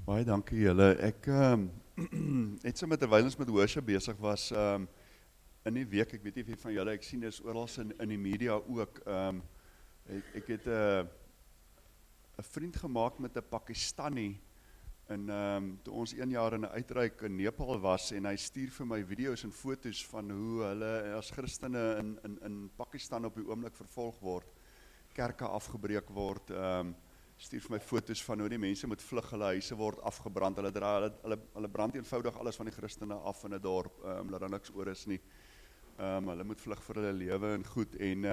Baie dankie julle. Ek het so terwyl ons met worship besig was, in die week, ek weet nie wie van julle, ek sien dis oral in die media ook, ek het 'n vriend gemaak met 'n Pakistani, en toe ons 1 jaar in 'n uitreik in Nepal was, en hy stuur vir my video's en foto's van hoe hulle as Christene in Pakistan op die oomblik vervolg word, kerke afgebreek word, stuur vir my foto's van hoe die mense moet vlug, hulle huise word afgebrand, hulle brand eenvoudig alles van die Christene af in 'n dorp, dat daar niks oor is nie. Hulle moet vlug vir hulle lewe en goed,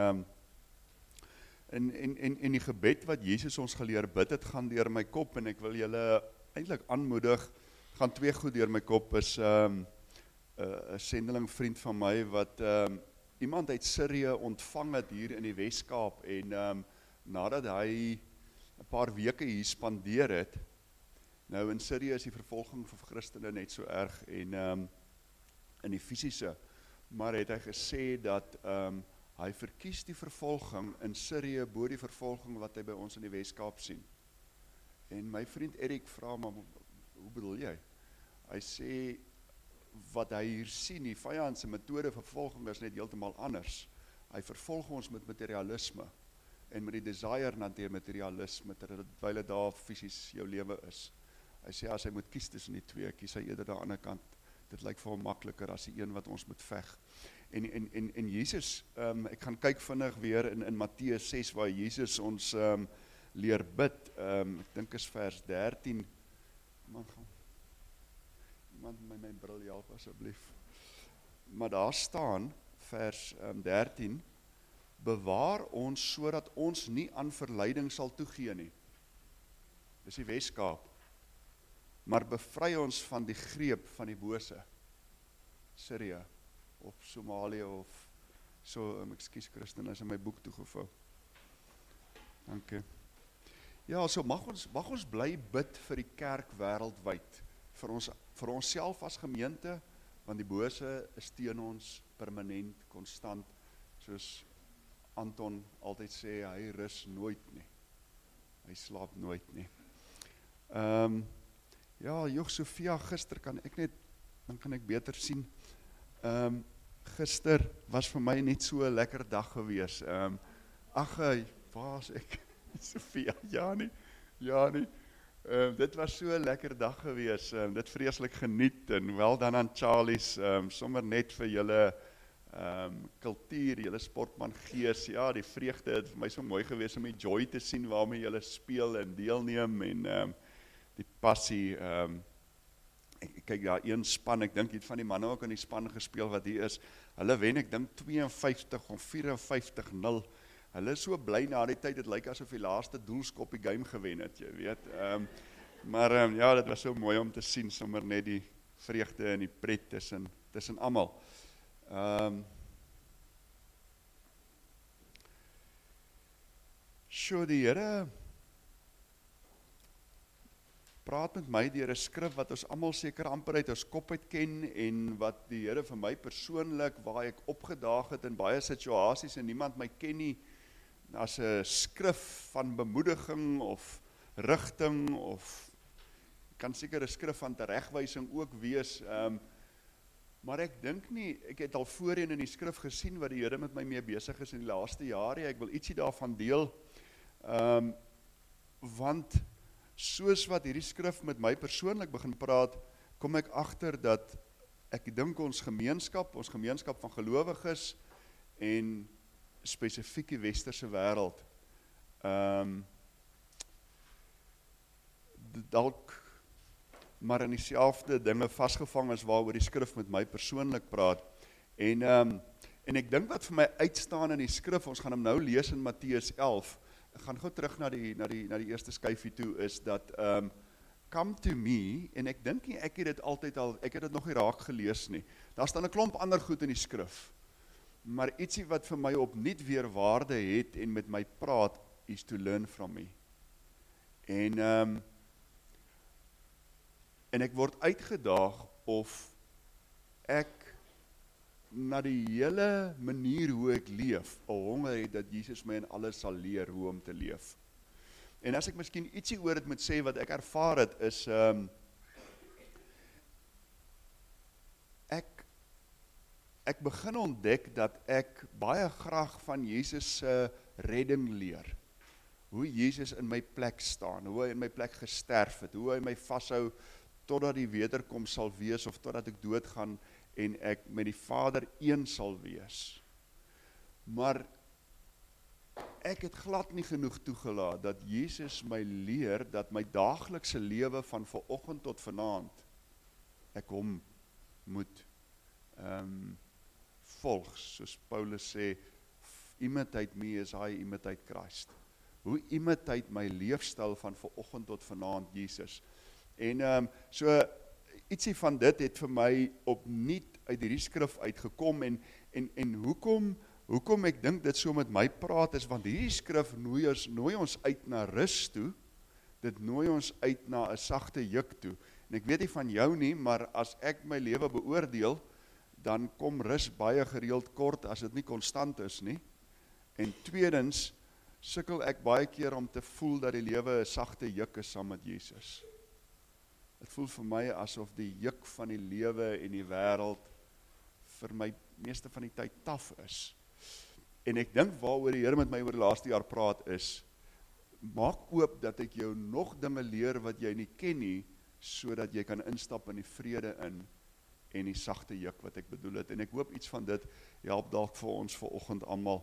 en die gebed wat Jesus ons geleer bid het, gaan deur my kop, en ek wil julle eintlik aanmoedig, gaan 2 goed deur my kop, is 'n sendeling vriend van my, wat iemand uit Sirië ontvang het hier in die Weskaap, en nadat hy 'n paar weke hier spandeer het, nou in Sirië is die vervolging vir Christene net so erg, en in die fisiese, maar het hy gesê dat hy verkies die vervolging in Sirië bo die vervolging wat hy by ons in die Weskaap sien. En my vriend Erik vra, maar hoe bedoel jy? Hy sê, wat hy hier sien, die vyand se metode vervolging is net heeltemal anders. Hy vervolg ons met materialisme, en met die desire na die materialisme, terwyl dit daar fisies jou lewe is. Hy sê, as hy moet kies tussen die twee, kies hy eerder aan die ander kant. Dit lyk vir hom makliker as die een wat ons moet veg. En Jesus, ek gaan kyk vinnig weer in Matteus 6, waar Jesus ons leer bid, ek dink is vers 13, iemand my bril help asseblief, maar daar staan, vers 13, bewaar ons, sodat ons nie aan verleiding sal toegee nie. Dis die Weskaap. Maar bevry ons van die greep van die bose. Sirië, of Somalië, of so, ekskuus Christen, is in my boek toegevou. Dankie. Ja, so mag ons bly bid vir die kerk wêreldwyd, vir ons self as gemeente, want die bose is teen ons permanent, konstant, soos Anton altyd sê, hy rus nooit nie. Hy slaap nooit nie. Ja, Joch Sofia, gister dan kan ek beter sien. Gister was vir my net so 'n lekker dag gewees. Waar is ek? Sofia, ja nie. Dit was so 'n lekker dag gewees. Dit vreeslik geniet, en wel dan aan Charlie's, sommer net vir julle kultuur, julle sportman gees, ja, die vreugde het vir my so mooi gewees om die joy te sien waarmee julle speel en deelneem, en die passie, ek kyk daar een span, ek dink het van die manne ook in die span gespeel wat hier is, hulle wen, ek dink 52 of 54-0, hulle is so bly na die tyd, het lyk asof die laaste doelskop die game gewen het, jy weet, maar ja, dit was so mooi om te sien, sommer net die vreugde en die pret tussen almal. Die Here praat met my deur 'n skrif wat ons almal seker amper uit ons kop uit ken, en wat die Here vir my persoonlik, waar ek opgedaag het in baie situasies en niemand my ken nie, as 'n skrif van bemoediging of rigting, of kan seker 'n skrif van teregwysing ook wees, maar ek dink nie, ek het al voorheen in die skrif gesien wat die Here met my mee besig is in die laaste jare, ek wil ietsie daarvan deel, want soos wat hierdie skrif met my persoonlik begin praat, kom ek agter dat ek dink ons gemeenskap van gelowiges, en spesifiek die westerse wêreld, dalk maar in dieselfde dinge vasgevang is waaroor die skrif met my persoonlik praat, en ek dink wat vir my uitstaan in die skrif, ons gaan hom nou lees in Matteus 11, ek gaan gou terug na die eerste skyfie toe, is dat, come to me, en ek dink nie, ek het dit nog nie raak gelees nie, daar staan 'n klomp ander goed in die skrif, maar ietsie wat vir my opnuut weer waarde het, en met my praat, is to learn from me, en ek word uitgedaag of ek na die hele manier hoe ek leef, 'n honger het dat Jesus my in alles sal leer hoe om te leef. En as ek miskien ietsie oor dit moet sê wat ek ervaar het, is ek begin ontdek dat ek baie graag van Jesus se redding leer. Hoe Jesus in my plek staan, hoe hy in my plek gesterf het, hoe hy my vashou totdat die wederkoms sal wees, of totdat ek doodgaan en ek met die Vader een sal wees. Maar ek het glad nie genoeg toegelaat dat Jesus my leer dat my daaglikse lewe van vanoggend tot vanaand ek hom moet volg, soos Paulus sê, imitate me as I imitate Christ. Hoe imitate my leefstyl van vanoggend tot vanaand Jesus. En so ietsie van dit het vir my opnuut uit hierdie skrif uitgekom en hoekom ek dink dit so met my praat is, want hierdie skrif nooi ons uit na rus toe, dit nooi ons uit na 'n sagte juk toe. En ek weet nie van jou nie, maar as ek my lewe beoordeel, dan kom rus baie gereeld kort as dit nie konstant is nie. En tweedens sukkel ek baie keer om te voel dat die lewe 'n sagte juk is saam met Jesus. Dit voel vir my asof die juk van die lewe en die wêreld vir my meeste van die tyd taaf is. En ek dink waaroor die Here met my oor die laaste jaar praat is, maak oop dat ek jou nog dinge leer wat jy nie ken nie, sodat jy kan instap in die vrede in en die sagte juk wat ek bedoel het. En ek hoop iets van dit help dalk vir ons vanoggend almal.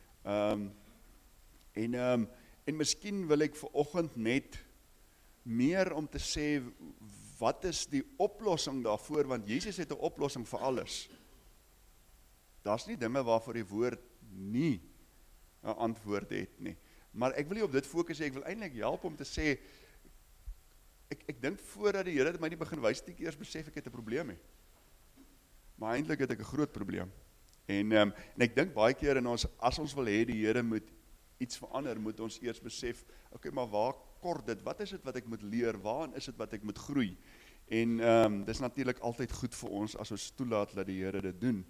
En miskien wil ek vanoggend net meer om te sê, wat is die oplossing daarvoor, want Jesus het 'n oplossing vir alles. Daar's nie dinge waarvoor die woord nie 'n antwoord het nie. Maar ek wil nie op dit fokus, ek wil eintlik help om te sê, ek dink voordat die Here my nie begin wys, het ek eers besef ek het 'n probleem hê. Maar eintlik het ek 'n groot probleem. En ek dink baie keer in ons, as ons wil hê die Here moet iets verander, moet ons eers besef, okay, maar waar kort dit? Wat is dit wat ek moet leer? Waarin is dit wat ek moet groei? En dis natuurlik altyd goed vir ons as ons toelaat dat die Here dit doen.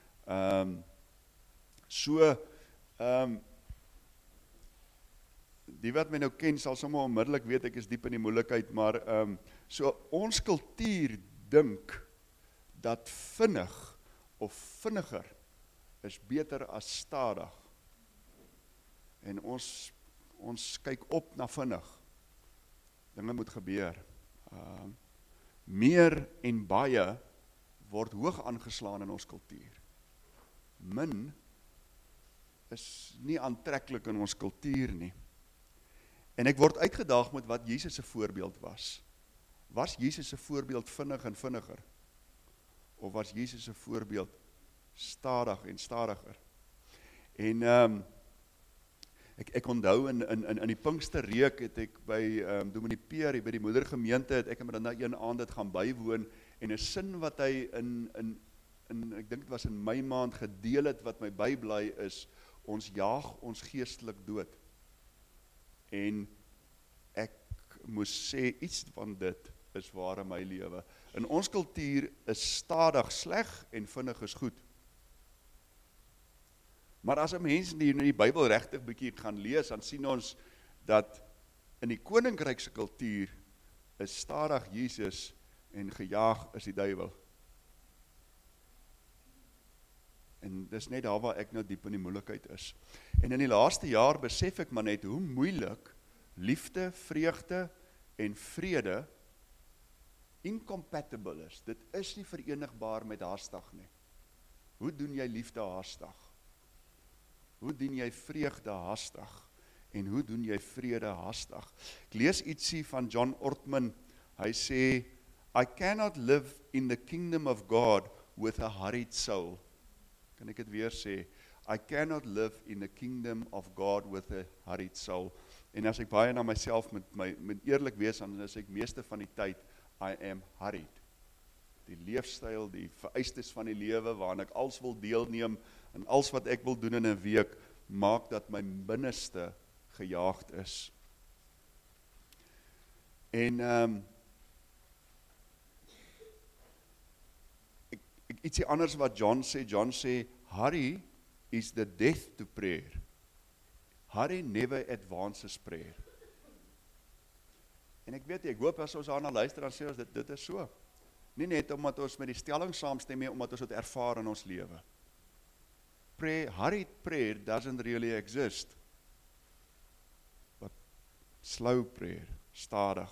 Die wat my nou ken sal sommer onmiddellik weet ek is diep in die moeilikheid, maar so ons kultuur dink dat vinnig of vinniger is beter as stadig. En ons kyk op na vinnig. Dinge moet gebeur. Meer en baie word hoog aangeslaan in ons kultuur. Min is nie aantreklik in ons kultuur nie. En ek word uitgedaag met wat Jesus se voorbeeld was. Was Jesus se voorbeeld vinnig en vinniger? Of was Jesus se voorbeeld stadig en stadiger? En ek onthou in die Pinksterreek het ek by Dominee Peer, by die moedergemeente, het ek met dan een aand dit gaan bywoon, en 'n sin wat hy ek dink dit was in Mei maand gedeel het, wat my bybly is, ons jaag ons geestelik dood. En ek moes sê, iets van dit is waar in my lewe. In ons kultuur is stadig sleg en vinnig is goed. Maar as 'n mens die Bybel regtig bietjie gaan lees, dan sien ons dat in die koninkrykse kultuur is stadig Jesus en gejaag is die duiwel. En dis net daar waar ek nou diep in die moeilikheid is. En in die laaste jaar besef ek maar net hoe moeilik liefde, vreugde en vrede incompatible is. Dit is nie verenigbaar met haastig nie. Hoe doen jy liefde haastig? Hoe doen jy vreugde haastig? En hoe doen jy vrede haastig? Ek lees ietsie van John Ortman. Hy sê, I cannot live in the kingdom of God with a hurried soul. Kan ek dit weer sê? I cannot live in the kingdom of God with a hurried soul. En as ek baie na myself met eerlik wees, dan is ek meeste van die tyd, I am hurried. Die leefstyl, die vereistes van die lewe, waarin ek als wil deelneem, en als wat ek wil doen in 'n week, maak dat my binneste gejaagd is. En ietsie anders wat John sê, hurry is the death to prayer. Hurry never advances prayer. En ek hoop as ons daarna luister, dan sê ons, dit is so. Nie net omdat ons met die stelling saamstem nie, omdat ons dit ervaar in ons lewe. Hurried prayer doesn't really exist. But slow prayer, stadig.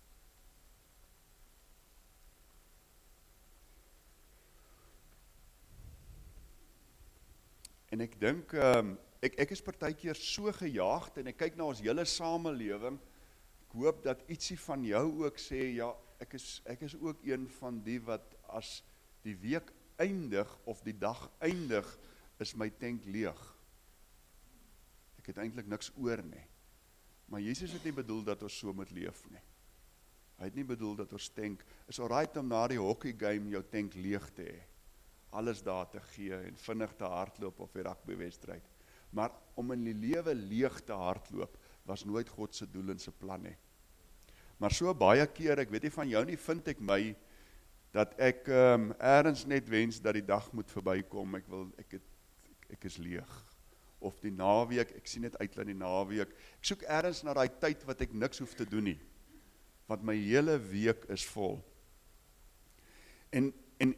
En ek dink, ek is partykeer so gejaagd, en ek kyk na ons hele samelewing, ek hoop dat ietsie van jou ook sê, ja, ek is ook een van die wat as die week eindig, of die dag eindig, is my tank leeg. Ek het eintlik niks oor nie. Maar Jesus het nie bedoel dat ons so moet leef nie. Hy het nie bedoel dat ons tank, is alright om na die hockey game jou tank leeg te hê, alles daar te gee, en vinnig te hardloop of die rugbywedstryd. Maar om in die lewe leeg te hardloop, was nooit God se doel en se plan nie. Maar so baie keer, ek weet nie van jou nie, vind ek my, dat ek ergens net wens dat die dag moet verbykom, ek is leeg. Of die naweek, ek sien net uit aan die naweek, ek soek ergens na die tyd wat ek niks hoef te doen nie, want my hele week is vol. En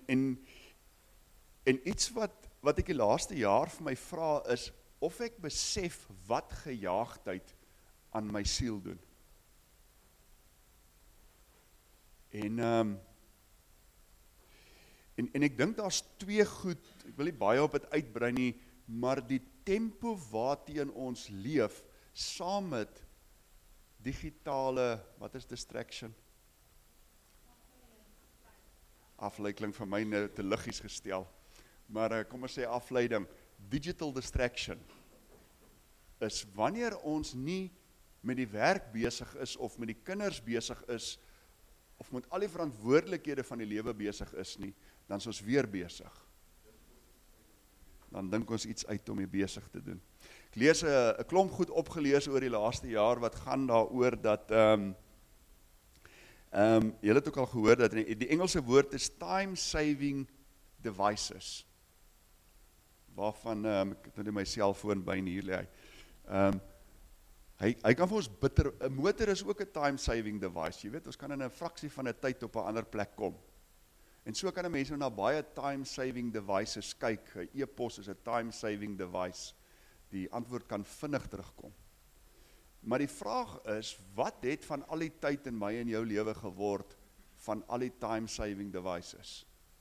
iets wat ek die laaste jaar vir my vra is, of ek besef wat gejaagdheid aan my siel doen. En ek dink daar's twee goed, ek wil nie baie op het uitbrei nie, maar die tempo waarteen ons leef, saam met digitale, wat is distraction? Afleiding vir my nou te liggies gestel, maar kom ons sê afleiding, digital distraction, is wanneer ons nie met die werk besig is, of met die kinders besig is, of met al die verantwoordelikhede van die lewe besig is nie, dan is ons weer besig. Dan dink ons iets uit om hier besig te doen. Ek lees 'n klomp goed opgelees oor die laaste jaar, wat gaan daaroor dat, julle het ook al gehoor, dat die Engelse woord is time-saving devices, waarvan, ek het nou my selfoon by hier lê, hy kan vir ons bitter, 'n motor is ook 'n time-saving device, jy weet, ons kan in 'n fraksie van 'n tyd op 'n ander plek kom. En so kan 'n mens nou na baie time-saving devices kyk, 'n e-pos is 'n time-saving device, die antwoord kan vinnig terugkom. Maar die vraag is, wat het van al die tyd in my en jou lewe geword, van al die time-saving devices?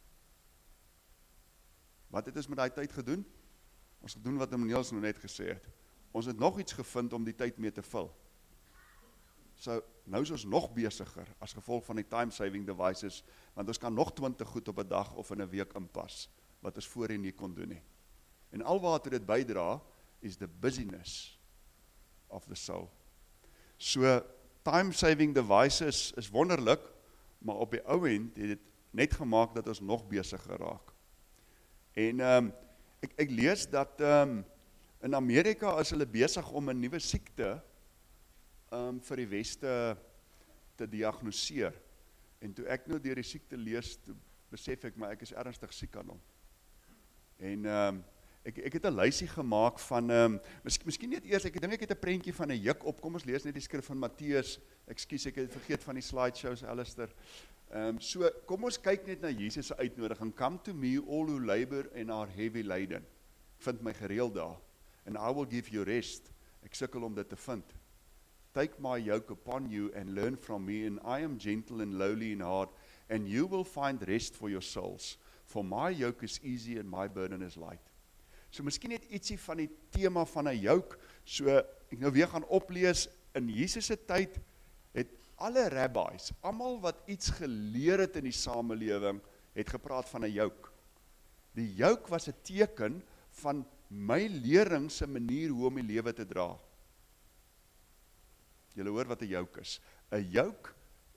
Wat het ons met daai tyd gedoen? Ons het gedoen wat Niels nou net gesê het. Ons het nog iets gevind om die tyd mee te vul. So, nou is ons nog besiger as gevolg van die time-saving devices, want ons kan nog 20 goed op 'n dag of in 'n week inpas, wat ons voorheen nie kon doen nie. En alwaartoe dit bydra, is the busyness of the soul. So, time-saving devices is wonderlik, maar op die ou end het dit net gemaak dat ons nog besiger raak. En ek lees dat in Amerika is hulle besig om 'n nuwe siekte vir die Weste te diagnoseer. En toe ek nou deur die siekte lees, toe besef ek, maar ek is ernstig siek aan hom. En ek het 'n lysie gemaak van, miskien net eers, ek dink ek het 'n prentjie van 'n juk op, kom ons lees net die skrif van Matteus, ekskuus, ek het vergeet van die slideshows, Alistair. So, kom ons kyk net na Jesus se uitnodiging, come to me all who labor and are heavy laden. Ek vind my gereeld daar, and I will give you rest. Ek sukkel om dit te vind. Take my yoke upon you and learn from me, and I am gentle and lowly in heart, and you will find rest for your souls. For my yoke is easy and my burden is light. So miskien net ietsie van die tema van 'n yoke, so ek nou weer gaan oplees, in Jesus se tyd het alle rabbis, almal wat iets geleer het in die samelewing, het gepraat van 'n yoke. Die yoke was 'n teken van my lering se manier hoe om die lewe te dra. Julle hoor wat 'n yoke is. 'n Yoke,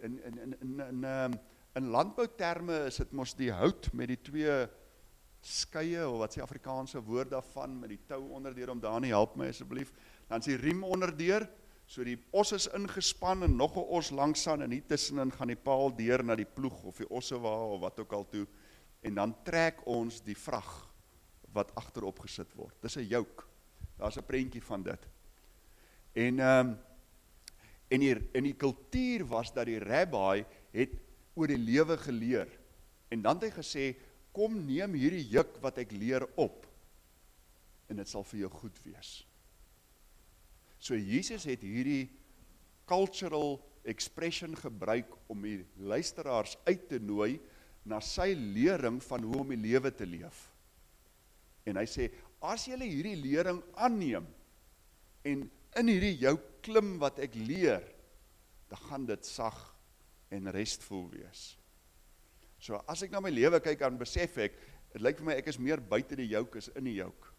in landbouterme is dit mos die hout met die twee skeie, of wat sê Afrikaanse woord daarvan, met die tou onderdeur, om Dani, help my asseblief, dan is die riem onderdeur, so die os is ingespan, en nog 'n os langsaan, en hier tussenin gaan die paal deur na die ploeg, of die ossewa, of wat ook al toe, en dan trek ons die vrag, wat agterop gesit word. Dis 'n yoke, daar is 'n prentjie van dit. En die kultuur was dat die rabbi het oor die lewe geleer. En dan het hy gesê, kom neem hierdie juk wat ek leer op, en dit sal vir jou goed wees. So Jesus het hierdie cultural expression gebruik om die luisteraars uit te nooi na sy lering van hoe om die lewe te leef. En hy sê, as julle hierdie lering aanneem, en in hierdie jou klim wat ek leer, dan gaan dit sag en restful wees. So as ek na my lewe kyk, dan besef ek, het lyk vir my ek is meer buite die jouk as in die jouk.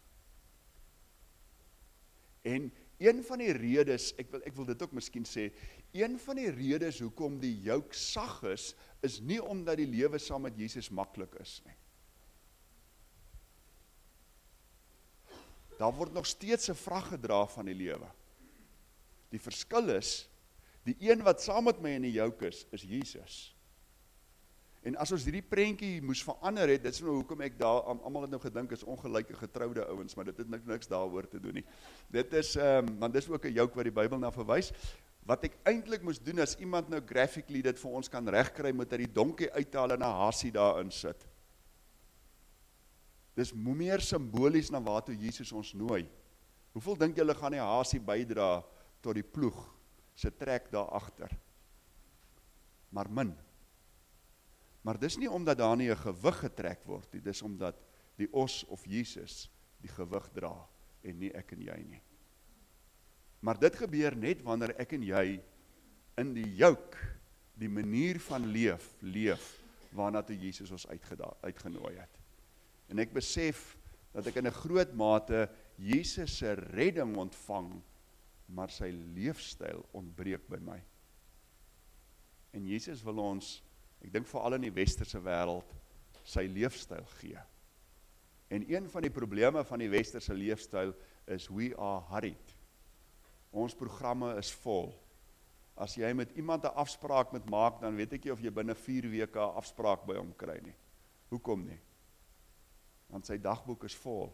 En een van die redes, ek wil dit ook miskien sê, een van die redes hoekom die jouk sag is nie omdat die lewe saam met Jesus maklik is nie. Daar word nog steeds 'n vrag gedra van die lewe. Die verskil is, die een wat saam met my in die jouk is Jesus. En as ons hierdie prentjie moes verander het, dit is nou hoekom ek daar, almal het nou gedink is ongelyke getroude ouens, maar dit het niks daaroor te doen nie. Dit is, want dis ook 'n jouk wat die Bybel na verwys. Wat ek eintlik moes doen, as iemand nou graphically dit vir ons kan regkry, moet hy die donkie uithaal en 'n hasie daarin sit. Dis meer simbolies na waartoe Jesus ons nooi. Hoeveel dink julle gaan die hasie bydra tot die ploeg se trek daar agter? Maar min. Maar dis nie omdat daar nie 'n gewig getrek word nie, dis omdat die os of Jesus die gewig dra en nie ek en jy nie. Maar dit gebeur net wanneer ek en jy in die jouk, die manier van leef waarna toe Jesus ons uitgenooi het. En ek besef dat ek in 'n groot mate Jesus se redding ontvang, maar sy leefstyl ontbreek by my. En Jesus wil ons, ek dink veral in die westerse wêreld, sy leefstyl gee. En een van die probleme van die westerse leefstyl is we are hurried. Ons programme is vol. As jy met iemand 'n afspraak moet maak, dan weet ek nie of jy binne 4 weke 'n afspraak by hom kry nie. Hoekom nie? Want sy dagboek is vol.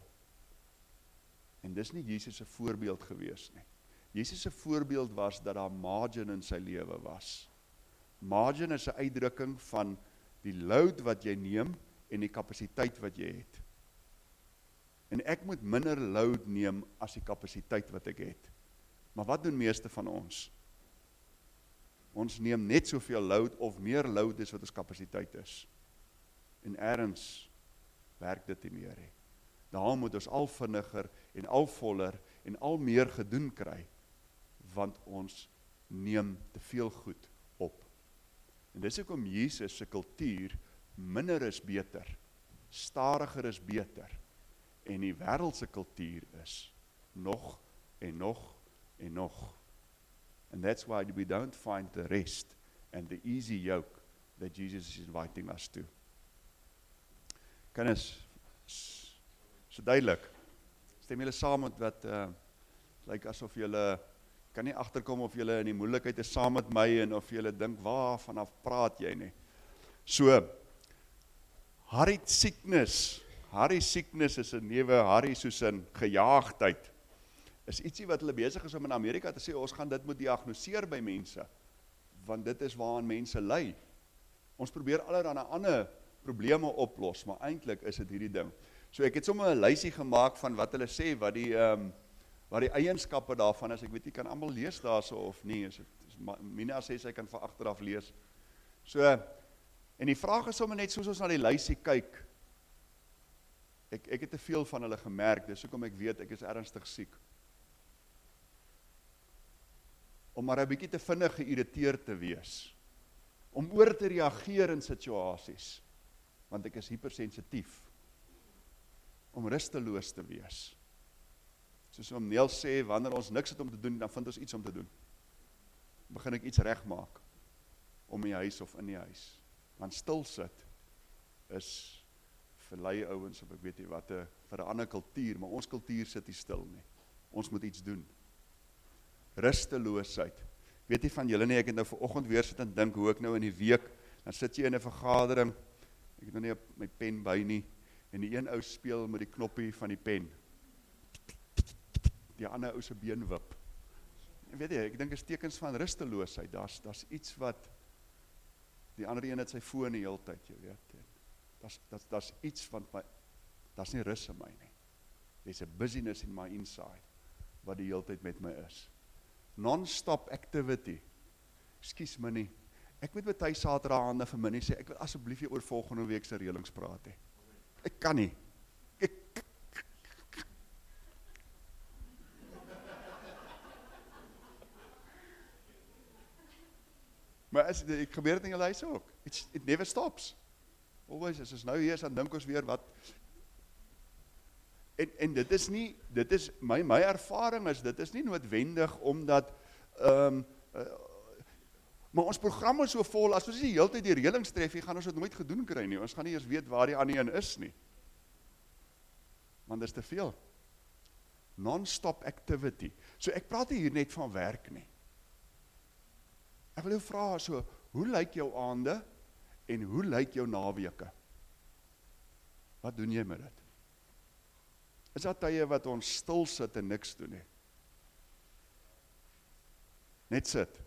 En dis nie Jesus se voorbeeld gewees nie. Jesus se voorbeeld was dat daar margin in sy lewe was. Margin is 'n uitdrukking van die load wat jy neem en die kapasiteit wat jy het. En ek moet minder load neem as die kapasiteit wat ek het. Maar wat doen meeste van ons? Ons neem net soveel load of meer load as wat ons kapasiteit is. En ergens werk dit nie meer nie. Daarom moet ons al vinniger en al voller en al meer gedoen kry, want ons neem te veel goed op. En dis hoekom Jesus se kultuur minder is beter, stadiger is beter, en die wêreldse kultuur is nog en nog en nog. And that's why we don't find the rest and the easy yoke that Jesus is inviting us to. Kinders, so duidelik, stem julle saam met wat, lyk asof julle kan nie agterkom of julle in die moeilikheid is saam met my en of julle dink, waar vanaf praat jy nie? So, Harry sickness is 'n neuwe Harry soos 'n gejaagdheid. Is ietsie wat hulle besig is om in Amerika te sê, ons gaan dit moet diagnoseer by mense, want dit is waaraan mense ly. Ons probeer allerlei ander probleme oplos, maar eintlik is dit hierdie ding. So ek het sommer 'n lysie gemaak van wat hulle sê, wat die eienskappe daarvan is. Ek weet nie, kan almal lees daarso of nie. Mina sê sy kan van agteraf lees. So, en die vraag is sommer net soos ons na die lysie kyk. Ek het te veel van hulle gemerk, dis hoekom ek weet ek is ernstig siek. Om maar 'n bietjie te vinnig geïrriteerd te wees. Om oor te reageer in situasies, want ek is hypersensitief. Om rusteloos te wees. Soos om Neel sê, wanneer ons niks het om te doen, dan vind ons iets om te doen. Begin ek iets regmaak, om in die huis of in die huis. Want stil sit, is vir lui ouens, of ek weet nie wat, vir 'n ander kultuur, maar ons kultuur sit nie stil nie. Ons moet iets doen. Rusteloosheid. Weet nie van julle nie, ek het nou vanoggend weer sit en dink, hoe ek nou in die week, dan sit jy in 'n vergadering, ek het nou nie my pen by nie, en die een ou speel met die knoppie van die pen. Die ander ou se been wip. weet jy, ek dink is tekens van rusteloosheid, daar's iets wat, die ander een het sy foon die hele tyd, jy weet, daar's iets wat my, daar's nie rus in my nie, there's a busyness in my inside, wat die hele tyd met my is, non-stop activity, ekskuus my nie, ek moet met hy Saterdag aande vir my nie sê, ek wil asseblief hier oor volgende week se reëlings praat he, ek kan nie, maar ek gebeur het in julle huis ook, it never stops, always, as ons nou hier is, dan dink ons weer wat, en dit is nie, my ervaring is, dit is nie noodwendig, omdat, maar ons program is so vol, as ons die hele tyd die reëlings tref, gaan ons dit nooit gedoen kry nie, ons gaan nie eers weet waar die ander een is nie, want dit is te veel, non-stop activity, so ek praat hier net van werk nie, ek wil jou vraag so, hoe lyk jou aande, en hoe lyk jou naweke? Wat doen jy met dit? Is dat tye wat ons stil sit en niks doen nie? Net sit.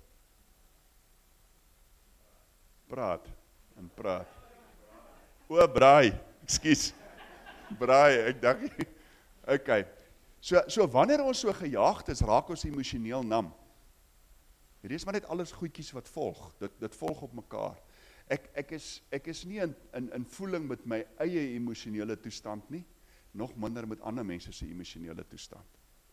Praat en praat. O, braai, ekskuus. Braai, ek dink nie. Okay. So wanneer ons so gejaagd is, raak ons emosioneel nam. Hier is maar net alles goedjies wat volg. Dit volg op mekaar. Ek is nie in voeling met my eie emosionele toestand nie, nog minder met ander mense se emosionele toestand.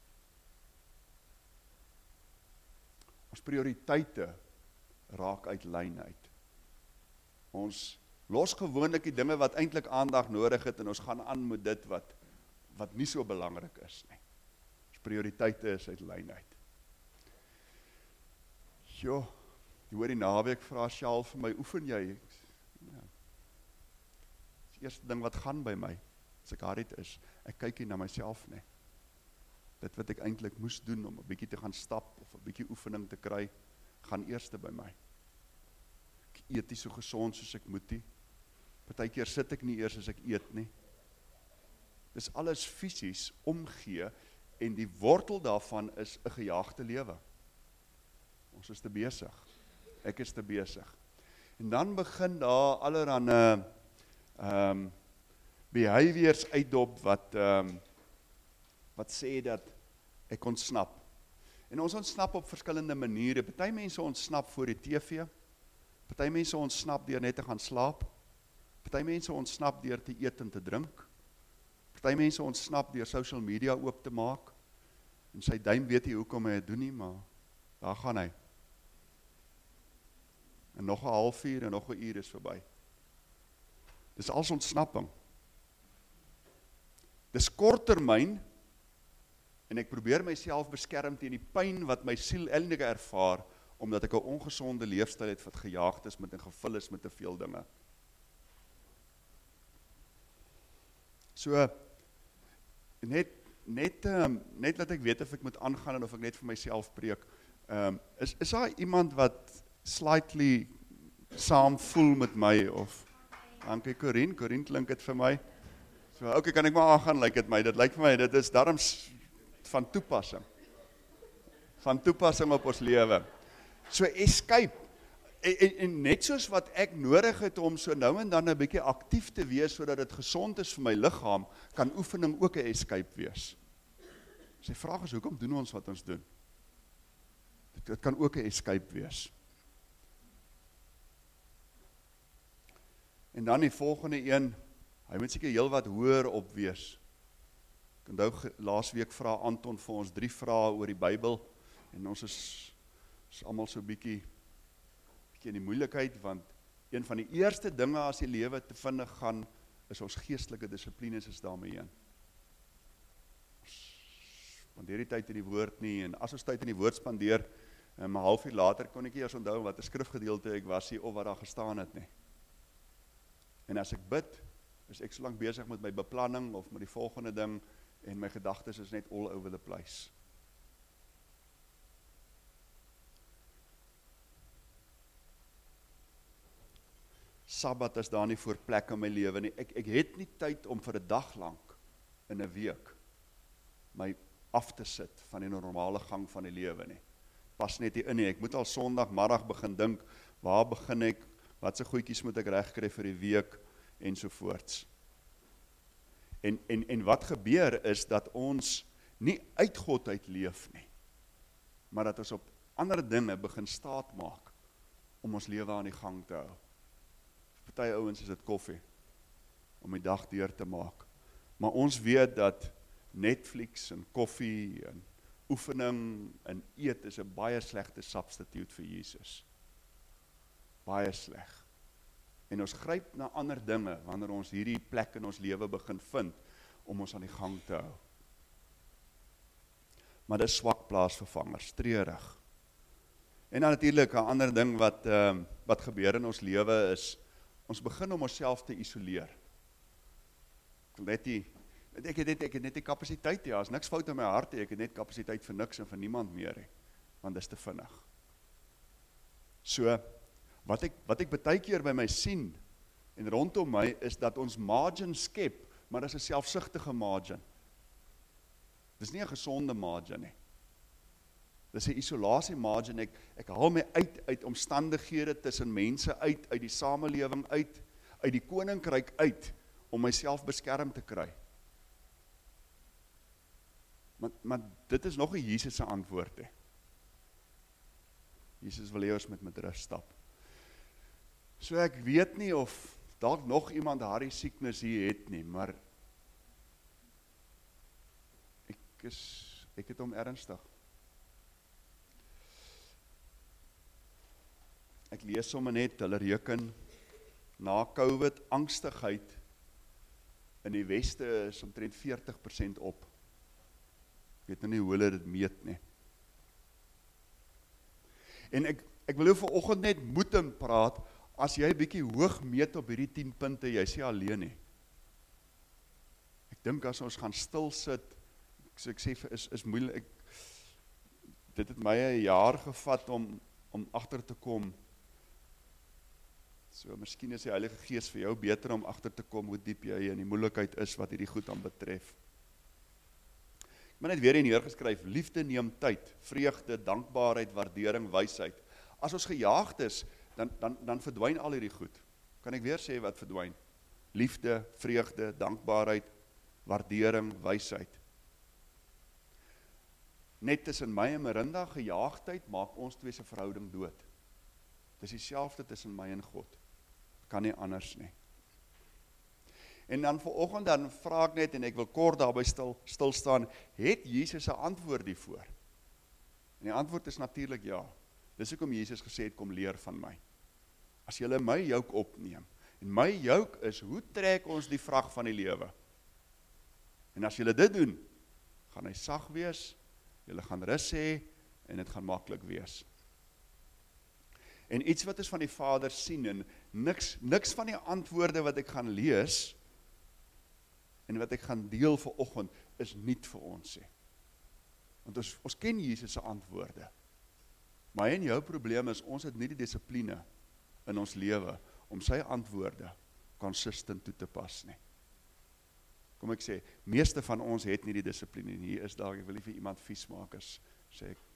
Ons prioriteite raak uit lyn uit. Ons los gewoonlik die dinge wat eintlik aandag nodig het en ons gaan aan met dit wat nie so belangrik is nie. Ons prioriteite is uit lyn uit. Jo, jy hoor die naweek vra Sjaal vir my, oefen jy? Ja. Die eerste ding wat gaan by my, as ek hard is, ek kyk nie na myself nie. Dit wat ek eintlik moes doen om 'n bietjie te gaan stap of 'n bietjie oefening te kry, gaan eerste by my. Ek eet nie so gesond soos ek moet nie. Partykeer sit ek nie eers as ek eet nie. Dis alles fisies omgee en die wortel daarvan is 'n gejaagde lewe. Ons is te besig. Ek is te besig. En dan begin daar allerhande behaviors uitdop wat sê dat ek ontsnap. En ons ontsnap op verskillende maniere. Party mense ontsnap voor die TV, party mense ontsnap deur net te gaan slaap, party mense ontsnap deur te eet en te drink, party mense ontsnap deur social media oop te maak, en sy duim weet nie hoekom hy dit doen nie, maar daar gaan hy. En nog 'n halfuur en nog 'n uur is verby. Dis als ontsnapping. Dis korttermyn, en ek probeer myself beskerm teen die pyn wat my siel eintlik ervaar, omdat ek 'n ongesonde leefstyl het wat gejaagd is met en gevul is met te veel dinge. So, net dat ek weet of ek moet aangaan en of ek net vir myself preek, is daar iemand wat slightly saam voel met my, of, dankie Corine klink het vir my, so, okay, kan ek maar aangaan, lyk het my, dit lyk vir my, dit is daarom van toepassing op ons lewe, so escape, en net soos wat ek nodig het om so nou en dan 'n bietjie aktief te wees, sodat dit gesond is vir my liggaam, kan oefening ook 'n escape wees. Sy vraag is, hoekom doen ons wat ons doen? Dit kan ook 'n escape wees. En dan die volgende een, hy moet seker heel wat hoër op wees. Ek onthou laasweek vra Anton vir ons 3 vrae oor die Bybel, en ons is almal so bietjie in die moeilikheid, want een van die eerste dinge as die lewe te vinnig gaan, is ons geestelike dissiplines is daarmee heen. Ons spandeer die tyd in die woord nie, en as ons tyd in die woord spandeer, en 'n halfuur later kon ek nie eers onthou wat 'n skrifgedeelte ek was hier, of wat daar gestaan het nie. En as ek bid, is ek so lank besig met my beplanning, of met die volgende ding, en my gedagtes is net all over the place. Sabbat is daar nie voor plek in my lewe nie. Ek het nie tyd om vir 'n dag lank, in 'n week, my af te sit van die normale gang van die lewe nie. pas net nie in nie. Ek moet al Sondagmiddag begin dink, waar begin ek, watse goedjies moet ek regkry vir die week, ensovoorts. En wat gebeur is, dat ons nie uit God uit leef nie, maar dat ons op ander dinge begin staat maak, om ons lewe aan die gang te hou. Party ouens is dit koffie, om die dag deur te maak. Maar ons weet dat Netflix en koffie en oefening en eet is 'n baie slegte substituut vir Jesus. Baie sleg. En ons gryp na ander dinge, wanneer ons hierdie plek in ons lewe begin vind, om ons aan die gang te hou. Maar dit is swak plaasvervangers, treurig. En dan natuurlik 'n ander ding wat gebeur in ons lewe is, ons begin om onsself te isoleer. Ek het net die kapasiteit, ja, is niks fout in my hart, ek het net kapasiteit vir niks en vir niemand meer, want dis te vinnig. So, wat ek baie keer by my sien, en rondom my, is dat ons margin skep, maar dis 'n selfsugtige margin. Dis nie 'n gesonde margin nie. Dis 'n isolasie margin, ek haal my uit omstandighede tussen mense uit die samelewing uit die koninkryk uit, om myself beskerm te kry. Maar dit is nog 'n Jesus se antwoord, he. Jesus wil hê ons met rus stap. So ek weet nie of dalk nog iemand Harry siekness hier het nie, maar ek het hom ernstig. Ek lees sommer net, hulle reken na COVID, angstigheid in die weste is omtrent 40% op. Ek weet nou nie hoe hulle dit meet nie. En ek wil jou vanoggend net moed in praat, as jy 'n bietjie hoog meet op hierdie 10 punte, jy sê alleen nie. Ek dink as ons gaan stil sit, so ek sê, is moeilik, dit het my 'n jaar gevat om agter te kom. So, miskien is die Heilige Gees vir jou beter om agter te kom hoe diep jy in die moeilikheid is wat hierdie goed aan betref. Ek moet net weer hier neergeskryf, liefde neem tyd, vreugde, dankbaarheid, waardering, wysheid. As ons gejaagd is, dan verdwyn al hierdie goed. Kan ek weer sê wat verdwyn? Liefde, vreugde, dankbaarheid, waardering, wysheid. Net tussen my en Marinda, gejaagdheid, maak ons twee se verhouding dood. Dis dieselfde tussen my en God. Kan nie anders nie. En dan vanoggend dan vra ek net, en ek wil kort daarby stil staan, het Jesus 'n antwoord hiervoor? En die antwoord is natuurlik ja. Dis hoekom Jesus gesê het, kom leer van my. As julle my juk opneem, en my juk is, hoe trek ons die vrag van die lewe? En as julle dit doen, gaan hy sag wees, julle gaan rus hê, en dit gaan maklik wees. En iets wat ons van die Vader sien, en niks van die antwoorde wat ek gaan lees, en wat ek gaan deel vanoggend, is nuut vir ons. Want ons ken Jesus se antwoorde. Maar en jou probleem is, ons het nie die dissipline in ons lewe, om sy antwoorde consistent toe te pas nie. Kom ek sê, meeste van ons het nie die dissipline nie. Hier is daar, ek wil nie vir iemand vies maak, sê ek.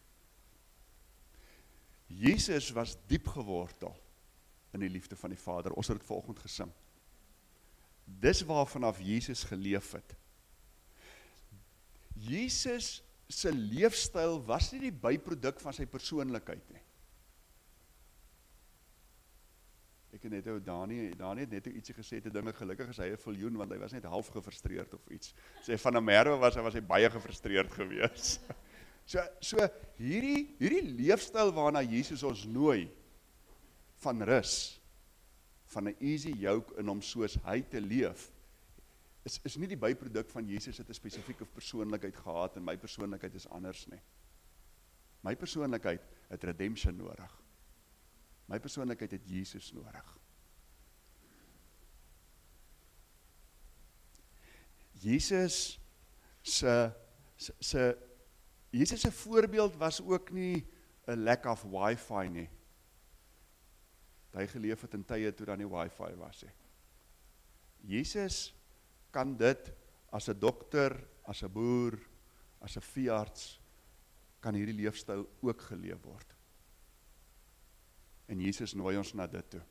Jesus was diep gewortel in die liefde van die Vader. Ons het dit vanoggend gesing. Dis waarvanaf Jesus geleef het. Jesus se leefstyl was nie die byproduk van sy persoonlikheid nie. Ek het net Dani het net ietsie gesê, te dinge gelukkig is hy 'n viljoen, want hy was net half gefrustreerd of iets. Sê van 'n Merwe was hy baie gefrustreerd gewees. So hierdie leefstyl waarna Jesus ons nooi, van rus, van 'n easy yoke in hom soos hy te leef, is nie die byproduk van Jesus het 'n spesifieke persoonlikheid gehad, en my persoonlikheid is anders nie. My persoonlikheid het redemption nodig. My persoonlikheid het Jesus nodig. Jesus se voorbeeld was ook nie 'n lack of wifi nie. Hy geleef het in tye toe daar nie wifi was nie. Jesus kan dit as 'n dokter, as 'n boer, as 'n veearts, kan hierdie leefstyl ook geleef word. En Jesus nooi ons na dit toe.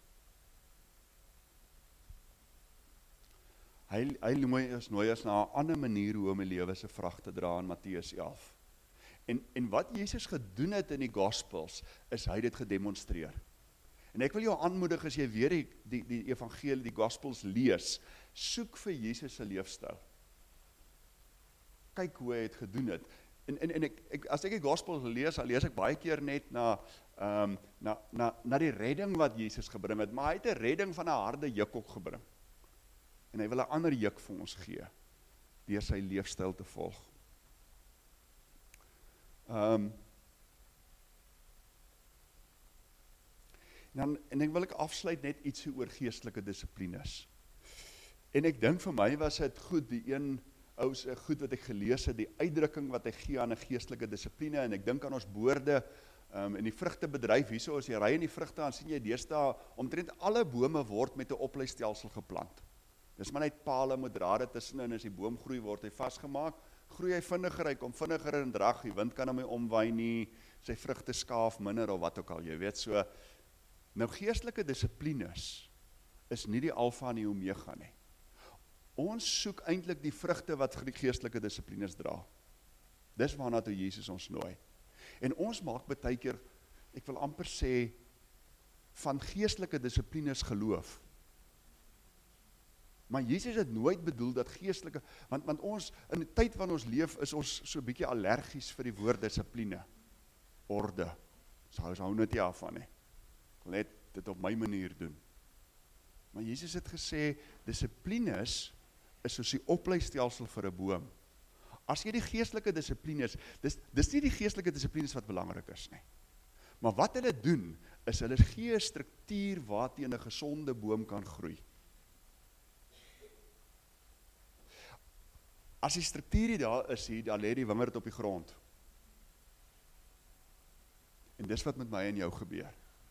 Hy nooi ons na 'n ander manier hoe om die lewe se vrag te dra in Matteus 11. En wat Jesus gedoen het in die Gospels, is hy dit gedemonstreer. En ek wil jou aanmoedig as jy weer die evangelie, die Gospels lees, soek vir Jesus se leefstyl. Kyk hoe hy het gedoen het. En as ek die Gospels lees, dan lees ek baie keer net na die redding wat Jesus gebring het, maar hy het 'n redding van 'n harde juk ook gebring. En hy wil 'n ander juk vir ons gee, deur sy leefstyl te volg. En ek wil afsluit net ietsie oor geestelike dissiplines. En ek dink vir my was dit goed, die een goed wat ek gelees het, die uitdrukking wat hy gee aan 'n geestelike dissipline, en ek dink aan ons boorde, in die vrugtebedryf, hierso as jy ry in die vrugte, dan sien jy deesdae, omtrent alle bome word met 'n opleistelsel geplant. Dis maar net pale met drade tussenin, as die boom groei, word hy vasgemaak, groei hy vinniger, hy kom vinniger in drag, die wind kan hom nie omwaai nie, sy vrugte skaaf minder, of wat ook al, jy weet, so, nou geestelike dissiplines, is nie die alfa en die omega nie. Ons soek eintlik die vrugte wat die geestelike dissiplines dra. Dis waarna toe Jesus ons nooi. En ons maak baie keer, ek wil amper sê, van geestelike dissiplines geloof. Maar Jesus het nooit bedoel dat geestelike, want ons, in die tyd van ons leef, is ons so 'n bietjie allergies vir die woord dissipline, orde. So ons hou net nie af van nie. Ek wil net dit op my manier doen. Maar Jesus het gesê, dissiplines is soos die opleistelsel vir 'n boom. As jy die geestelike dissiplines, dis nie die geestelike dissiplines wat belangrik is nie. Maar wat hulle doen, is hulle gee 'n struktuur waarteen 'n gesonde boom kan groei. As die struktuur daar is, dan lê die wingerd op die grond. En dis wat met my en jou gebeur.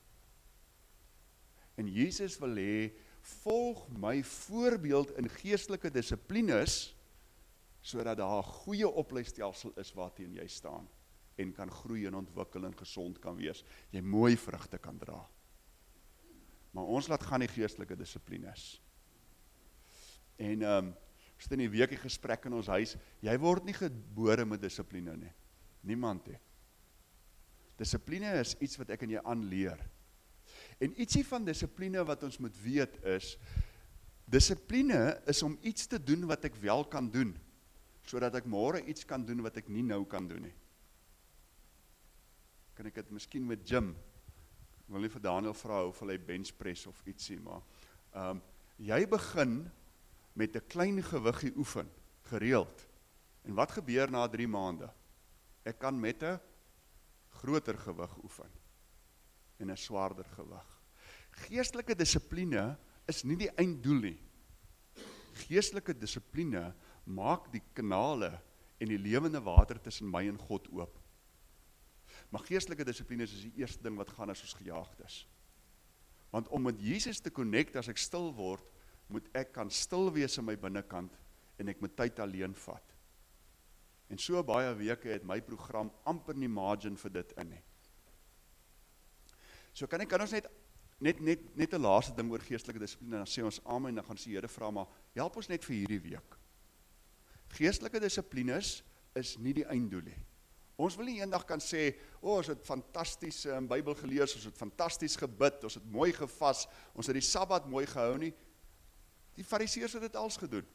En Jesus wil hê, volg my voorbeeld in geestelike dissiplines, sodat daar 'n goeie opleistelsel is waarteen jy staan, en kan groei en ontwikkel en gesond kan wees, jy mooi vrugte kan dra. Maar ons laat gaan die geestelike dissiplines. En ons het in die week die gesprek in ons huis, jy word nie gebore met dissipline nie, niemand nie. Dissipline is iets wat ek en jy aanleer. En ietsie van dissipline wat ons moet weet is, dissipline is om iets te doen wat ek wel kan doen, sodat ek môre iets kan doen wat ek nie nou kan doen nie. Kan ek dit miskien met gym, ek wil nie vir Daniel vra hoeveel hy benchpress of ietsie, maar jy begin met 'n klein gewiggie oefen, gereeld. En wat gebeur na 3 maande? Ek kan met 'n groter gewig oefen en 'n swaarder gewig. Geestelike dissipline is nie die einddoel nie. Geestelike dissipline maak die kanale en die lewende water tussen my en God oop. Maar geestelike dissipline is die eerste ding wat gaan as ons gejaagd is. Want om met Jesus te connect, as ek stil word, moet ek kan stil wees in my binnekant en ek moet tyd alleen vat. En so baie weke het my program amper nie margin vir dit in nie. So kan ons net 'n laaste ding oor geestelike dissipline, en dan sê ons amen, en dan gaan ons die Here vra, maar help ons net vir hierdie week. Geestelike dissiplines is nie die einddoel nie. Ons wil nie eendag kan sê, ons het fantasties in Bybel gelees, ons het fantasties gebid, ons het mooi gevas, ons het die Sabbat mooi gehou nie. Die Fariseërs het dit als gedoen.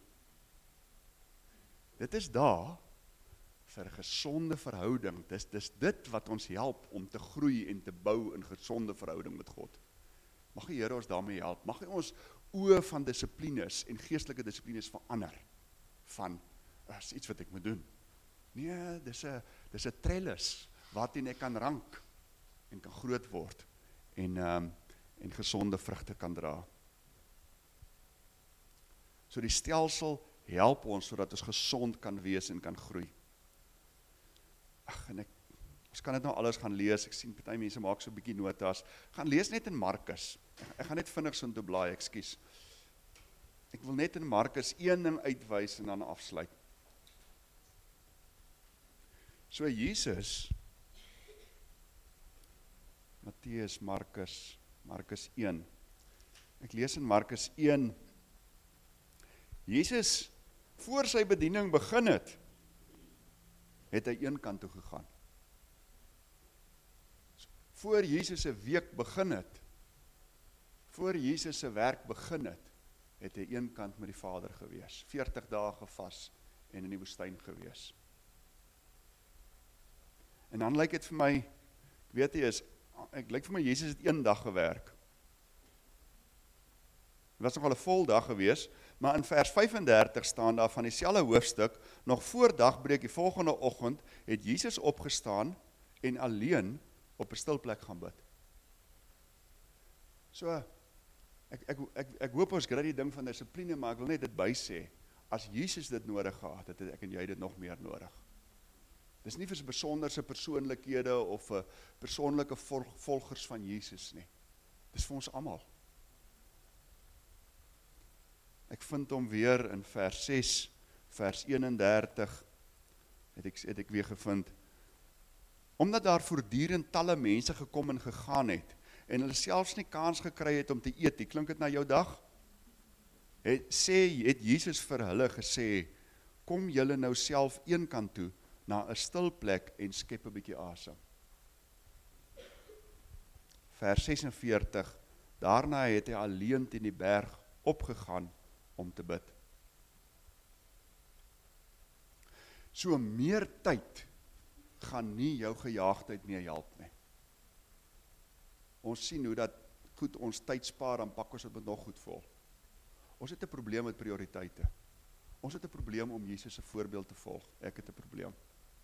Dit is daar vir gesonde verhouding. Dis dit wat ons help om te groei en te bou in gesonde verhouding met God. Mag die Here ons daarmee help. Mag hy ons oë van dissiplines en geestelike dissiplines verander. Van, is iets wat ek moet doen. Nee, dis 'n trellis waarteen ek kan rank en kan groot word en gesonde vrugte kan dra. So die stelsel help ons sodat ons gesond kan wees en kan groei. En ons kan dit nou alles gaan lees, ek sien party mense maak so 'n bietjie notas, gaan lees net in Markus, ek gaan net vinnig so toe blaai, ekskuus. Ek wil net in Markus een ding uitwys en dan afsluit. So Jesus Matteus, Markus 1. Ek lees in Markus 1, Jesus, voor sy bediening begin het hy een kant toe gegaan. Voor Jesus se week begin het, voor Jesus se werk begin het hy een kant met die Vader gewees, 40 dae gevas en in die woestyn gewees. En dan lyk dit vir my, ek weet nie, ek lyk vir my, Jesus het een dag gewerk. Het was nogal 'n vol dag gewees, maar in vers 35 staan daar van dieselfde hoofstuk, nog voor dagbreek die volgende oggend, het Jesus opgestaan en alleen op 'n stil plek gaan bid. So, ek hoop ons kry die ding van dissipline, maar ek wil net dit bysê, as Jesus dit nodig gehad het, ek en jy dit nog meer nodig. Dis nie vir besonderse persoonlikhede of vir persoonlike volgers van Jesus nie. Dis vir ons almal. Ek vind hom weer in vers 6, vers 31, het ek weer gevind, omdat daar voortdurend talle mense gekom en gegaan het, en hulle selfs nie kans gekry het om te eet, klink dit na jou dag? Het Jesus vir hulle gesê, kom julle nou self een kant toe, na 'n stil plek en skep 'n bietjie asem. Vers 46, daarna het hy alleen teen die berg opgegaan om te bid. So meer tyd gaan nie jou gejaagdheid meer help nie. Ons sien hoe dat goed ons tyd spaar, dan pak ons dit met nog goed vol. Ons het 'n probleem met prioriteite. Ons het 'n probleem om Jesus se voorbeeld te volg. Ek het 'n probleem.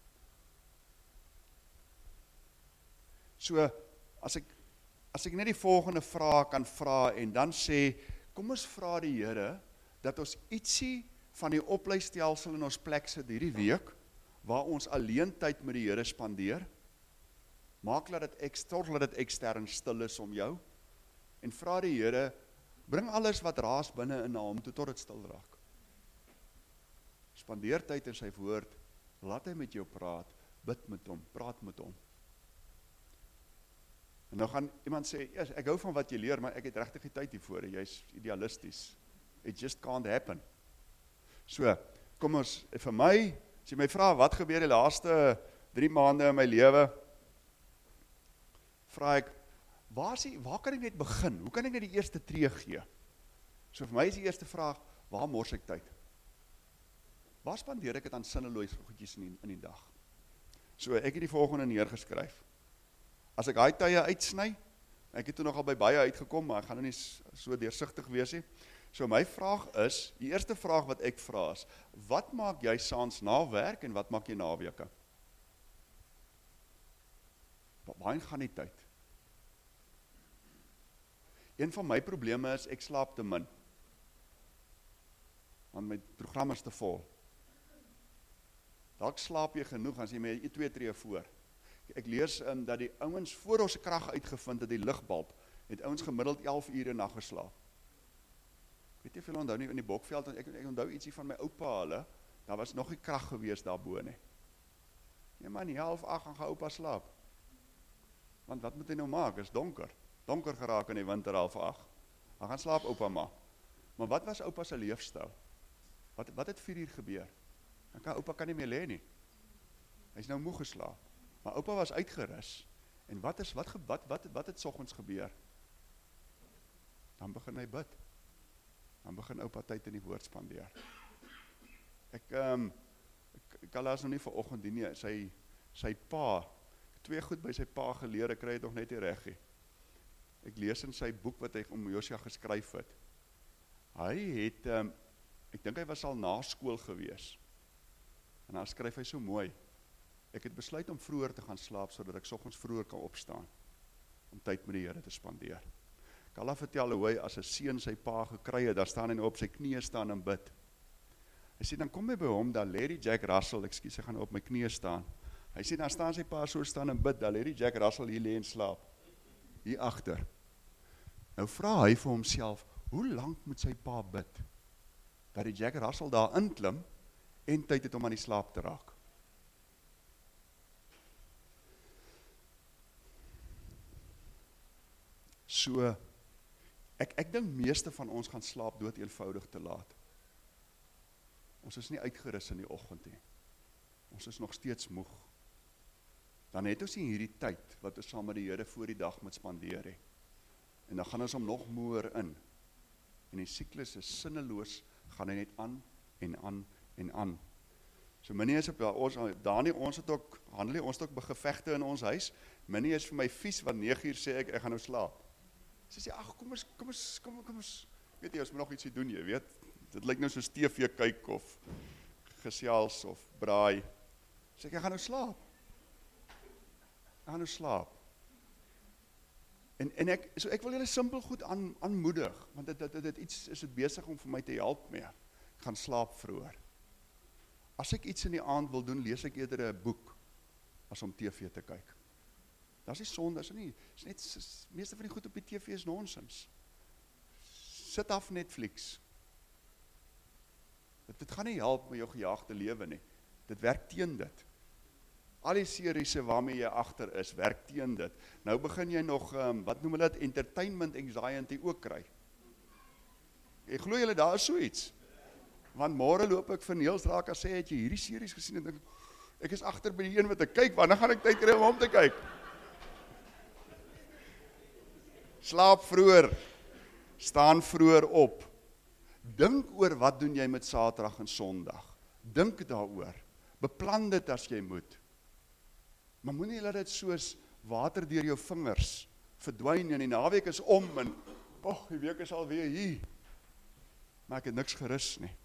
So, as ek net die volgende vraag kan vra en dan sê, kom ons vra die Here, dat ons ietsie van die opleistelsel in ons plek sit hierdie week, waar ons alleen tyd met die Here spandeer, maak dat dit ekstern stil is om jou, en vra die Here, bring alles wat raas binne in na hom toe, tot dit stil raak. Spandeer tyd in sy woord, laat hy met jou praat, bid met hom, praat met hom. En nou gaan iemand sê, yes, ek hou van wat jy leer, maar ek het regtig nie tyd hiervoor, jy's idealisties. It just can't happen. So, kom ons, vir my, as jy my vra, wat gebeur die laaste 3 maande in my lewe, vra ek, waar kan ek net begin? Hoe kan ek net die eerste tree gee? So vir my is die eerste vraag, waar mors ek tyd? Waar spandeer ek dit aan sinneloos goedjies in die dag? So ek het die volgende neergeskryf. As ek daai tye uitsny, ek het toe nogal by baie uitgekom, maar ek gaan nou nie so deursigtig wees nie. So my vraag is, die eerste vraag wat ek vra is, wat maak jy saans na werk en wat maak jy naweke? Waarin gaan die tyd? Een van my probleme is, ek slaap te min. Want my program is te vol. Dalk slaap jy genoeg, as jy my 2 tree voor. Ek lees dat die ouens voor ons krag uitgevind het, die ligbalb, het ouens gemiddeld 11 ure nag geslaap. Ek weet nie veel onthou nie in die Bokveld, ek onthou ietsie van my oupa hulle, daar was nog nie krag gewees daarbo nie. Nee man, 7:30 gaan oupa slaap. Want wat moet hy nou maak? Is donker geraak in die winter 7:30. Hy gaan slaap oupa maar. Maar wat was oupa se leefstyl? Wat het 4 uur gebeur? Oupa kan nie meer lê nie. Hy is nou moeg geslaap. Maar oupa was uitgerus. En wat het soggens gebeur? Dan begin hy bid. Dan begin oupa tyd in die woord spandeer. Ek kan laas nog nie vanoggend dien nie. Sy pa, 2 goed by sy pa geleer, ek kry het nog net nie reg nie. Ek lees in sy boek wat hy om Josia geskryf het. Hy het, ek dink hy was al na skool gewees. En dan skryf hy so mooi. Ek het besluit om vroeër te gaan slaap, sodat ek soggens vroeër kan opstaan, om tyd met die Here te spandeer. Kalla vertel hoe hy as 'n seun sy pa gekry het, daar staan hy nou op sy knieë staan en bid. Hy sê, dan kom hy by hom, daar lê die Jack Russell, ekskuus, hy gaan op my knieë staan. Hy sê, dan staan sy pa so staan en bid, daar lê die Jack Russell hier lê en slaap. Hier agter. Nou vra hy vir homself, hoe lank moet sy pa bid, dat die Jack Russell daar inklim, en tyd het om aan die slaap te raak. So, ek dink meeste van ons gaan slaap dood eenvoudig te laat. Ons is nie uitgerus in die oggend nie. Ons is nog steeds moeg. Dan het ons nie hierdie tyd wat ons saam met die Here voor die dag moet spandeer hê. En dan gaan ons hom nog moer in. En die siklus is sinneloos, gaan hy net aan en aan en aan. So Minnie is op Dani, ons het ook, Handelie, ons het ook gevegte in ons huis. Minnie is vir my vies, want 9 uur sê ek gaan nou slaap. Sy sê, ag, kom ons, weet jy, ons moet nog ietsie doen, jy weet. Dit lyk nou soos TV kyk of gesels of braai. Sê ek gaan nou slaap. Ek gaan nou slaap. En ek wil julle simpel goed aanmoedig, want dit iets is dit besig om vir my te help mee. Ek gaan slaap vroeër. As ek iets in die aand wil doen, lees ek eerder 'n boek as om TV te kyk. Daar's nie sonde, is nie. Meeste van die goed op die TV is nonsens. Sit af Netflix. Dit gaan nie help met jou gejaagde lewe nie. Dit werk teen dit. Al die seriese waarmee jy agter is, werk teen dit. Nou begin jy nog, wat noem hulle dit, entertainment anxiety ook kry. Ek glo julle daar is so iets. Want môre loop ek vir Niels raak as sê, het jy hierdie series gesien? En dink, ek is agter by die een wat ek kyk, wanneer gaan ek tyd kry om hom te kyk? Slaap vroeër, staan vroeër op. Dink oor wat doen jy met Saterdag en Sondag. Dink daaroor. Beplan dit as jy moet. Maar moenie laat dit soos water deur jou vingers verdwyn en die naweek is om en die week is alweer hier. Maar ek het niks gerus nie.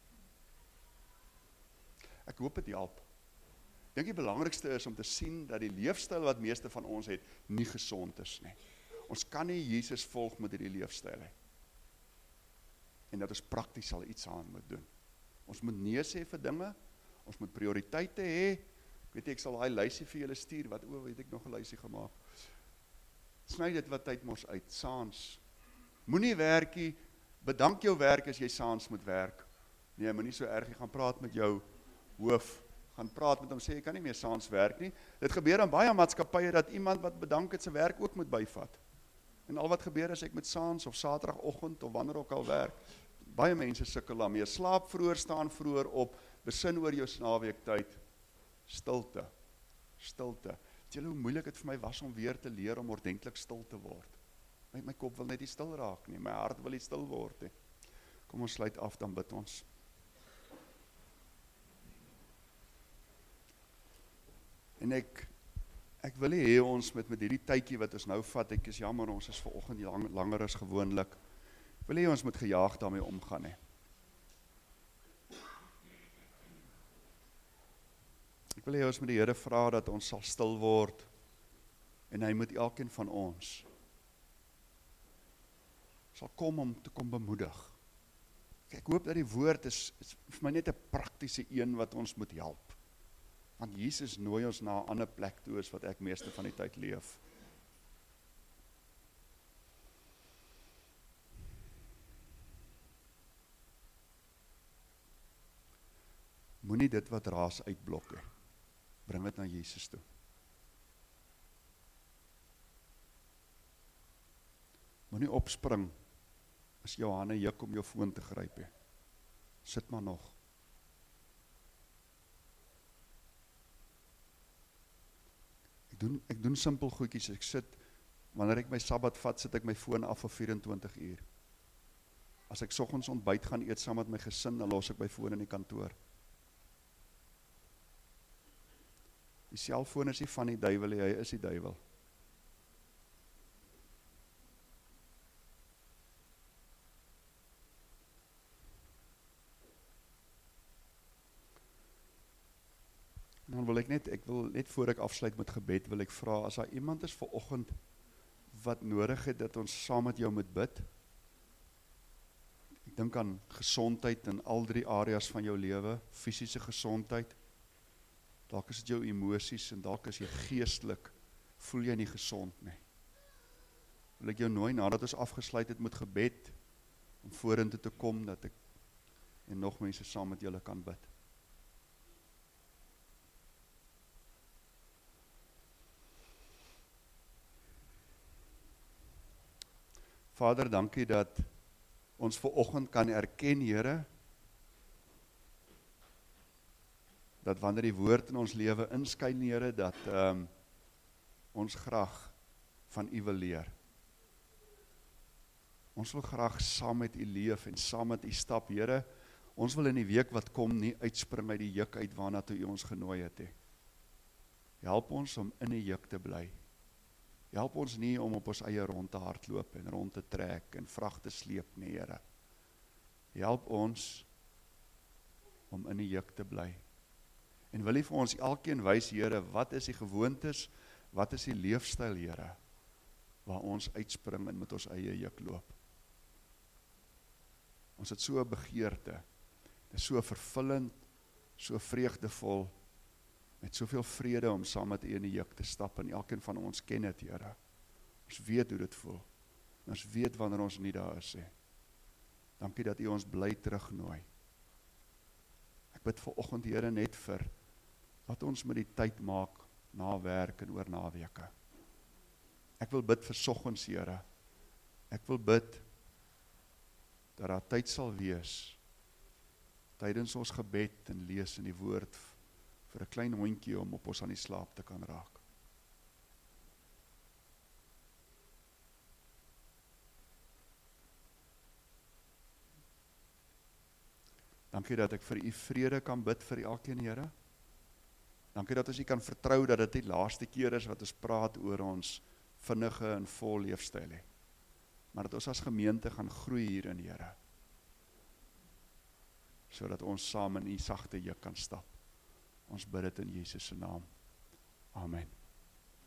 Ek hoop dit help. Ek dink die belangrikste is om te sien dat die leefstyl wat meeste van ons het, nie gesond is nie. Ons kan nie Jesus volg met hierdie leefstyl hê. En dat ons prakties al iets aan moet doen. Ons moet nee sê vir dinge, ons moet prioriteite hê. Weet jy, ek sal daai lysie vir julle stuur, het ek nog 'n lysie gemaak. Sny dit wat tyd mos uit, saans. Moenie werkie, bedank jou werk as jy saans moet werk. Nee, moenie so erg, jy gaan praat met jou hoof, gaan praat met hom, sê jy kan nie meer saans werk nie. Dit gebeur in baie maatskappye dat iemand wat bedank het sy werk ook moet byvat. En al wat gebeur is ek met saans of Saterdagoggend of wanneer ook al werk. Baie mense sukkel daarmee. Slaap vroeër, staan vroeër op, besin oor jou naweektyd. Stilte. Stilte. Weet julle hoe moeilik dit vir my was om weer te leer om ordentlik stil te word? My kop wil net nie stil raak nie, my hart wil nie stil word nie. Kom ons sluit af, dan bid ons. En ek wil nie hê ons met hierdie tydjie wat ons nou vat, ek is jammer, ons is vanoggend langer as gewoonlik. Ek wil hê ons moet gejaag daarmee omgaan nie. Ek wil hê ons met die Here vra dat ons sal stil word en hy moet elkeen van ons sal kom om te kom bemoedig. Ek hoop dat die woord is vir my net 'n praktiese een wat ons moet help. Want Jesus nooi ons na 'n ander plek toe as wat ek meeste van die tyd leef. Moenie dit wat raas uitblok hê. Bring dit na Jesus toe. Moenie opspring as jou hande juk om jou foon te gryp hê. Sit maar nog. Ek doen simpel goedjies. Ek sit, wanneer ek my Sabbat vat, sit ek my foon af vir 24 uur. As ek soggens ontbyt gaan eet saam met my gesin, dan los ek my foon in die kantoor. Die selfoon is nie van die duiwel, hy is die duiwel. Dan wil ek net voor ek afsluit met gebed, wil ek vra, as daar iemand is vanoggend wat nodig het dat ons saam met jou moet bid. Ek dink aan gesondheid in al 3 areas van jou lewe, fisiese gesondheid, dalk is dit jou emosies en dalk is jy geestelik, voel jy nie gesond nie. Wil ek jou nooi, nadat ons afgesluit het met gebed, om vorentoe te kom, dat ek en nog mense saam met julle kan bid. Vader, dankie dat ons vanoggend kan erken, Here, dat wanneer die woord in ons lewe inskyn, Here, dat ons graag van U wil leer. Ons wil graag saam met U leef en saam met U stap, Here. Ons wil in die week wat kom nie uitspring uit die juk uit waarna toe U ons genooi het. Help ons om in die juk te bly. Help ons nie om op ons eie rond te hardloop en rond te trek en vrag te sleep nie, Here. Help ons om in die juk te bly. En wil U vir ons elkeen wys, Here, wat is die gewoontes, wat is die leefstyl, Here, waar ons uitspring en met ons eie juk loop. Ons het so 'n begeerte, dit is so vervullend, so vreugdevol, met soveel vrede om saam met U in die juk te stap, en elkeen van ons ken dit, Here. Ons weet hoe dit voel, en ons weet wanneer ons nie daar is. Dankie dat U ons bly terugnooi. Ek bid vanoggend, Here, net vir, wat ons met die tyd maak, na werk en oor naweke. Ek wil bid vir soggens, Here. Ek wil bid, dat daar tyd sal wees, tydens ons gebed en lees in die woord, vir 'n klein hondjie om op ons aan die slaap te kan raak. Dankie dat ek vir U vrede kan bid vir elkeen, Here. Dankie dat ons U kan vertrou dat dit die laaste keer is wat ons praat oor ons vinnige en vol leefstyl hê. Maar dat ons as gemeente gaan groei hierin, Here. Sodat ons saam in U sagte juk kan stap. Ons bid dit in Jesus se naam. Amen.